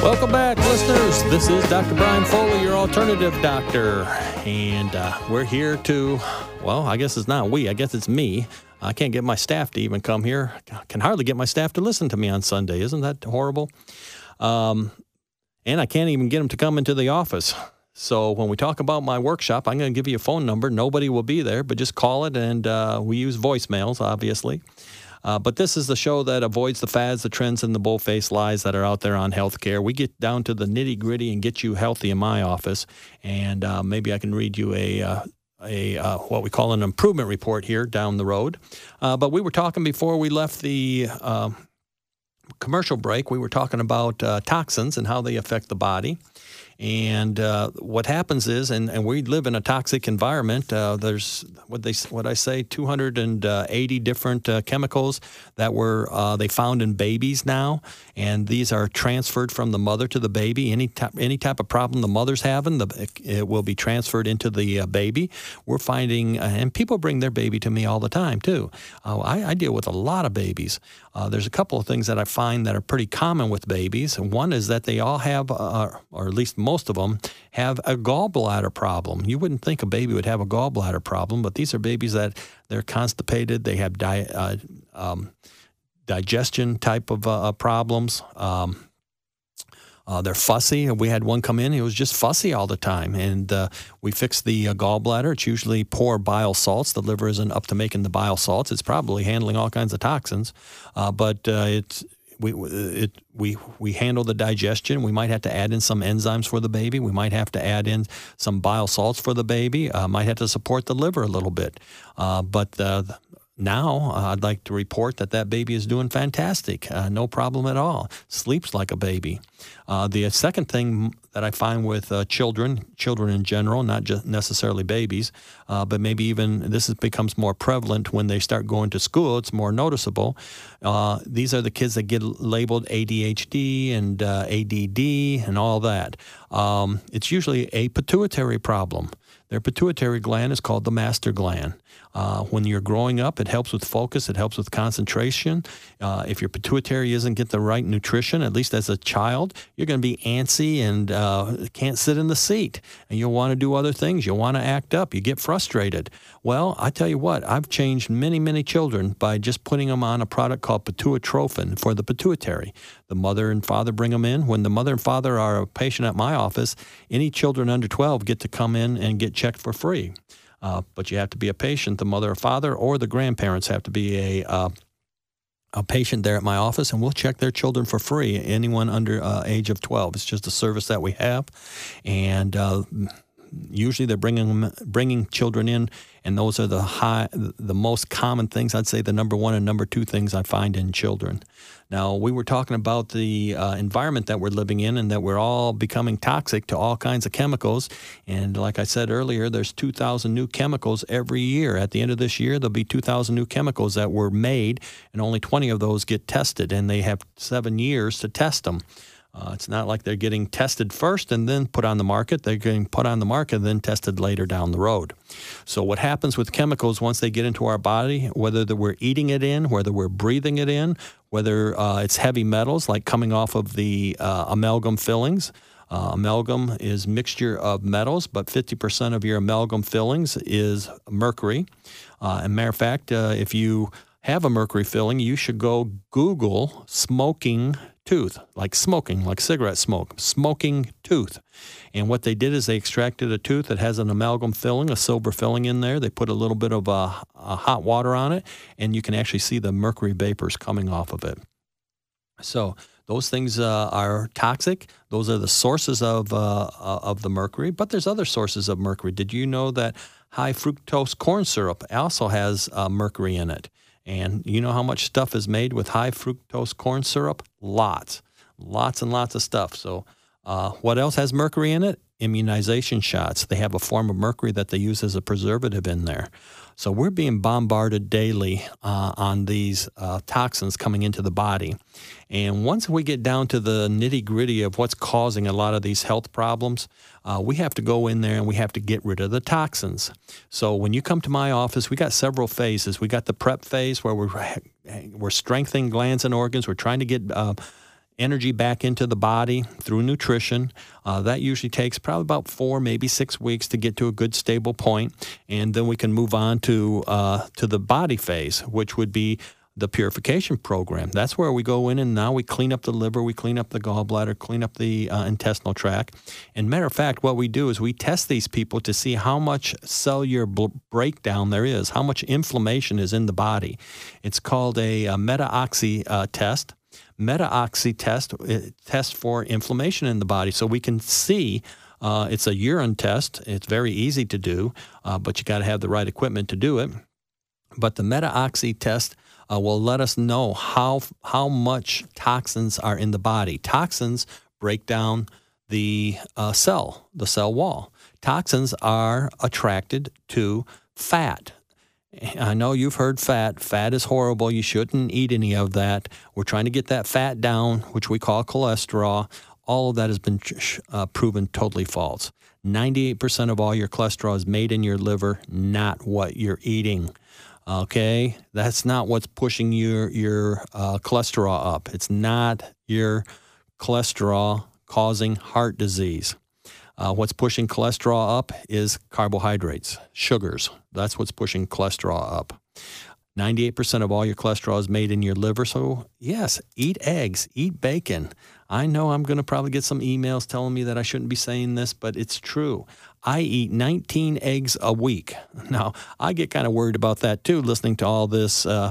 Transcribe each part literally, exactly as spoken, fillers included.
Welcome back, listeners. This is Doctor Brian Foley, your alternative doctor. And uh, we're here to, well, I guess it's not we. I guess it's me. I can't get my staff to even come here. I can hardly get my staff to listen to me on Sunday. Isn't that horrible? Um, and I can't even get them to come into the office. So when we talk about my workshop, I'm going to give you a phone number. Nobody will be there, but just call it, and uh, we use voicemails, obviously. Uh, but this is the show that avoids the fads, the trends, and the bull-faced lies that are out there on healthcare. We get down to the nitty-gritty and get you healthy in my office, and uh, maybe I can read you a uh, a uh, what we call an improvement report here down the road. Uh, but we were talking before we left the uh, commercial break. We were talking about uh, toxins and how they affect the body. And uh, what happens is, and, and we live in a toxic environment. Uh, there's what they what I say, two hundred eighty different uh, chemicals that were uh, they found in babies now, and these are transferred from the mother to the baby. Any type any type of problem the mother's having, the, it will be transferred into the uh, baby. We're finding, uh, and people bring their baby to me all the time too. Uh, I, I deal with a lot of babies. Uh, there's a couple of things that I find that are pretty common with babies. One is that they all have, uh, or at least most of them, have a gallbladder problem. You wouldn't think a baby would have a gallbladder problem, but these are babies that they're constipated. They have di- uh, um, digestion type of uh, problems. Um, Uh, they're fussy. We had one come in. He was just fussy all the time. And uh, we fixed the uh, gallbladder. It's usually poor bile salts. The liver isn't up to making the bile salts. It's probably handling all kinds of toxins. Uh, but uh, it's we it we we handle the digestion. We might have to add in some enzymes for the baby. We might have to add in some bile salts for the baby. Uh, might have to support the liver a little bit. Uh, but uh, Now, uh, I'd like to report that that baby is doing fantastic. Uh, no problem at all. Sleeps like a baby. Uh, the second thing that I find with uh, children, children in general, not just necessarily babies, uh, but maybe even this is, becomes more prevalent when they start going to school. It's more noticeable. Uh, these are the kids that get labeled A D H D and uh, A D D and all that. Um, it's usually a pituitary problem. Their pituitary gland is called the master gland. Uh, when you're growing up, it helps with focus. It helps with concentration. Uh, if your pituitary isn't get the right nutrition, at least as a child, you're going to be antsy and uh, can't sit in the seat. And you'll want to do other things. You'll want to act up. You get frustrated. Well, I tell you what, I've changed many, many children by just putting them on a product called pituitrophin for the pituitary. The mother and father bring them in. When the mother and father are a patient at my office, any children under twelve get to come in and get checked for free. Uh, but you have to be a patient. The mother or father or the grandparents have to be a uh, a patient there at my office, and we'll check their children for free, anyone under uh, age of twelve. It's just a service that we have. And uh, usually they're bringing them, bringing children in, and those are the high, the most common things. I'd say the number one and number two things I find in children. Now, we were talking about the uh, environment that we're living in and that we're all becoming toxic to all kinds of chemicals. And like I said earlier, there's two thousand new chemicals every year. At the end of this year, there'll be two thousand new chemicals that were made, and only twenty of those get tested, and they have seven years to test them. Uh, it's not like they're getting tested first and then put on the market. They're getting put on the market and then tested later down the road. So what happens with chemicals once they get into our body, whether we're eating it in, whether we're breathing it in, whether uh, it's heavy metals like coming off of the uh, amalgam fillings. Uh, amalgam is mixture of metals, but fifty percent of your amalgam fillings is mercury. Uh, and matter of fact, uh, if you have a mercury filling, you should go Google smoking tooth, like smoking, like cigarette smoke, smoking tooth. And what they did is they extracted a tooth that has an amalgam filling, a silver filling in there. They put a little bit of uh, uh, hot water on it, and you can actually see the mercury vapors coming off of it. So those things uh, are toxic. Those are the sources of uh, of the mercury, but there's other sources of mercury. Did you know that high fructose corn syrup also has uh, mercury in it? And you know how much stuff is made with high fructose corn syrup? Lots. Lots and lots of stuff. So uh, what else has mercury in it? Immunization shots. They have a form of mercury that they use as a preservative in there. So we're being bombarded daily uh, on these uh, toxins coming into the body. And once we get down to the nitty-gritty of what's causing a lot of these health problems, uh, we have to go in there and we have to get rid of the toxins. So when you come to my office, we got several phases. We got the prep phase where we're, we're strengthening glands and organs. We're trying to get uh, energy back into the body through nutrition. Uh, that usually takes probably about four, maybe six weeks to get to a good stable point, and then we can move on to uh, to the body phase, which would be the purification program. That's where we go in and now we clean up the liver, we clean up the gallbladder, clean up the uh, intestinal tract. And matter of fact, what we do is we test these people to see how much cellular bl- breakdown there is, how much inflammation is in the body. It's called a, a meta-oxy uh, test. Meta-oxy test it tests for inflammation in the body, so we can see. Uh, it's a urine test. It's very easy to do, uh, but you got to have the right equipment to do it. But the meta-oxy test uh, will let us know how how much toxins are in the body. Toxins break down the uh, cell, the cell wall. Toxins are attracted to fat. I know you've heard fat. Fat is horrible. You shouldn't eat any of that. We're trying to get that fat down, which we call cholesterol. All of that has been uh, proven totally false. ninety-eight percent of all your cholesterol is made in your liver, not what you're eating. Okay? That's not what's pushing your, your uh, cholesterol up. It's not your cholesterol causing heart disease. Uh, what's pushing cholesterol up is carbohydrates, sugars. That's what's pushing cholesterol up. ninety-eight percent of all your cholesterol is made in your liver. So, yes, eat eggs, eat bacon. I know I'm going to probably get some emails telling me that I shouldn't be saying this, but it's true. I eat nineteen eggs a week. Now, I get kind of worried about that, too, listening to all this uh,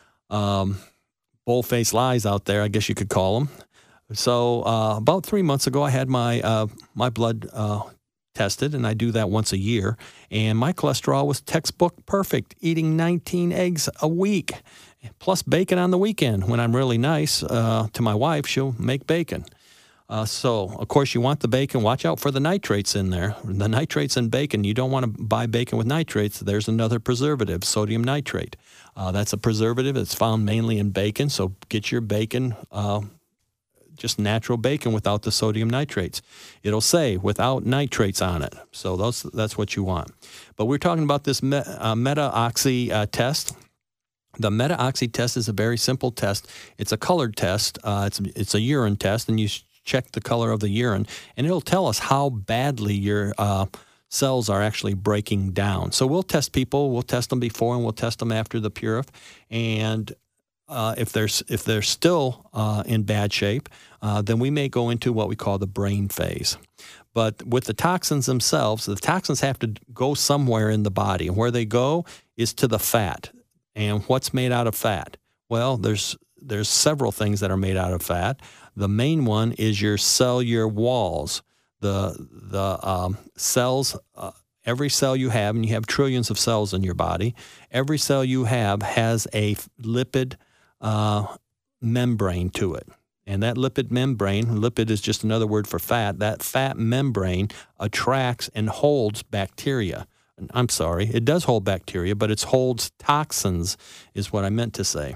um, bull-faced lies out there, I guess you could call them. So uh, about three months ago, I had my uh, my blood uh, tested, and I do that once a year. And my cholesterol was textbook perfect, eating nineteen eggs a week, plus bacon on the weekend. When I'm really nice uh, to my wife, she'll make bacon. Uh, so, of course, you want the bacon. Watch out for the nitrates in there. The nitrates in bacon, you don't want to buy bacon with nitrates. There's another preservative, sodium nitrate. Uh, that's a preservative. It's found mainly in bacon, so get your bacon uh just natural bacon without the sodium nitrates. It'll say without nitrates on it. So those, that's what you want. But we're talking about this me, uh, meta-oxy uh, test. The meta-oxy test is a very simple test. It's a colored test. Uh, it's, it's a urine test, and you check the color of the urine, and it'll tell us how badly your uh, cells are actually breaking down. So we'll test people. We'll test them before, and we'll test them after the Purif. And Uh, if they're, if they're still uh, in bad shape, uh, then we may go into what we call the brain phase. But with the toxins themselves, the toxins have to go somewhere in the body. And where they go is to the fat. And what's made out of fat? Well, there's there's several things that are made out of fat. The main one is your cellular walls. The, the um, cells... Uh, Every cell you have, and you have trillions of cells in your body, every cell you have has a lipid uh, membrane to it. And that lipid membrane, lipid is just another word for fat, that fat membrane attracts and holds bacteria. I'm sorry, it does hold bacteria, but it holds toxins is what I meant to say.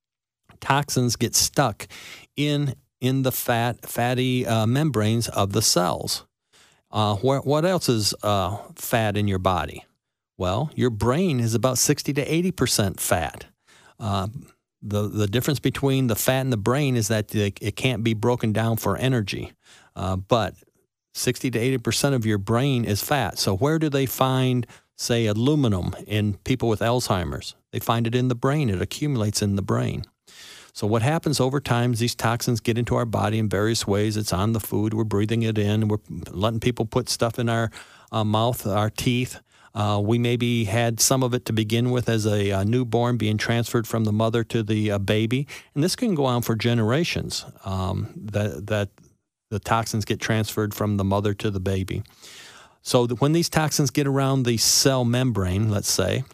Toxins get stuck in, in the fat, fatty uh, membranes of the cells. Uh, wh- what else is uh, fat in your body? Well, your brain is about sixty to eighty percent fat. Uh, the, the difference between the fat and the brain is that it, it can't be broken down for energy. Uh, but sixty to eighty percent of your brain is fat. So where do they find, say, aluminum in people with Alzheimer's? They find it in the brain. It accumulates in the brain. So what happens over time is these toxins get into our body in various ways. It's on the food. We're breathing it in. We're letting people put stuff in our uh, mouth, our teeth. Uh, we maybe had some of it to begin with as a, a newborn being transferred from the mother to the uh, baby. And this can go on for generations, um, that, that the toxins get transferred from the mother to the baby. So that when these toxins get around the cell membrane, let's say,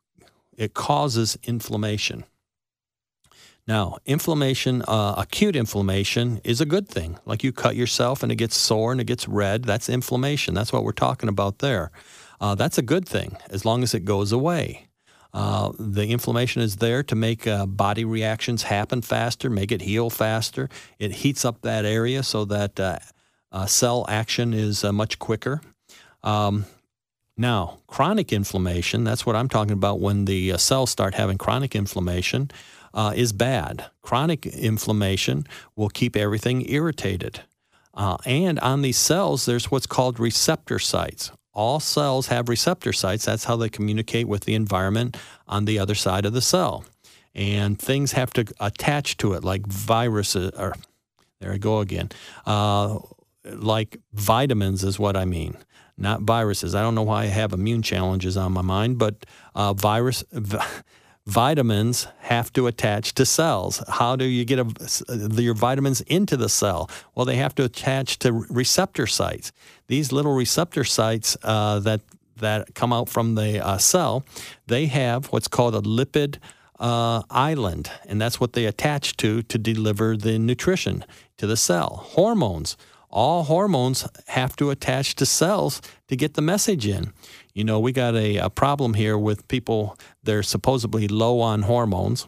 it causes inflammation. Now, inflammation, uh, acute inflammation is a good thing. Like you cut yourself and it gets sore and it gets red, that's inflammation. That's what we're talking about there. Uh, that's a good thing as long as it goes away. Uh, the inflammation is there to make uh, body reactions happen faster, make it heal faster. It heats up that area so that uh, uh, cell action is uh, much quicker. Um, now, chronic inflammation, that's what I'm talking about when the uh, cells start having chronic inflammation. uh, is bad. Chronic inflammation will keep everything irritated. Uh, and on these cells, there's what's called receptor sites. All cells have receptor sites. That's how they communicate with the environment on the other side of the cell. And things have to attach to it, like viruses, or there I go again, uh, like vitamins is what I mean, not viruses. I don't know why I have immune challenges on my mind, but uh, virus, v- vitamins have to attach to cells. How do you get a, your vitamins into the cell? Well, they have to attach to receptor sites. These little receptor sites uh, that that come out from the uh, cell, they have what's called a lipid uh, island, and that's what they attach to to deliver the nutrition to the cell. Hormones. All hormones have to attach to cells to get the message in. You know, we got a, a problem here with people, they're supposedly low on hormones.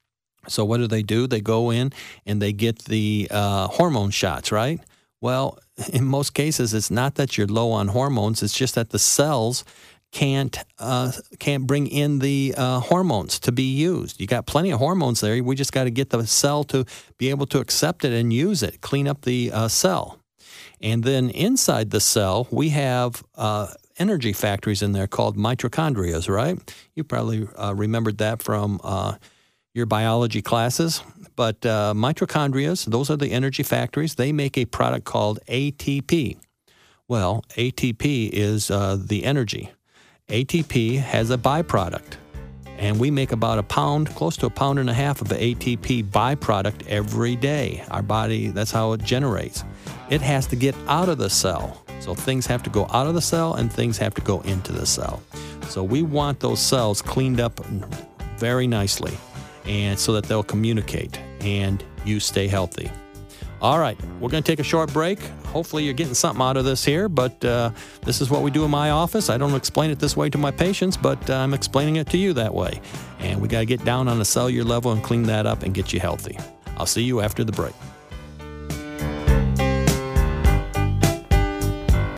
So what do they do? They go in and they get the uh, hormone shots, right? Well, in most cases, it's not that you're low on hormones. It's just that the cells can't uh, can't bring in the uh, hormones to be used. You got plenty of hormones there. We just got to get the cell to be able to accept it and use it, clean up the uh, cell. And then inside the cell, we have uh, energy factories in there called mitochondria, right? You probably uh, remembered that from uh, your biology classes. But uh, mitochondria, those are the energy factories. They make a product called A T P. Well, A T P is uh, the energy. A T P has a byproduct. And we make about a pound, close to a pound and a half of A T P byproduct every day. Our body, that's how it generates. It has to get out of the cell. So things have to go out of the cell and things have to go into the cell. So we want those cells cleaned up very nicely and so that they'll communicate and you stay healthy. All right, we're going to take a short break. Hopefully you're getting something out of this here, but uh, this is what we do in my office. I don't explain it this way to my patients, but uh, I'm explaining it to you that way. And we got to get down on a cellular level and clean that up and get you healthy. I'll see you after the break.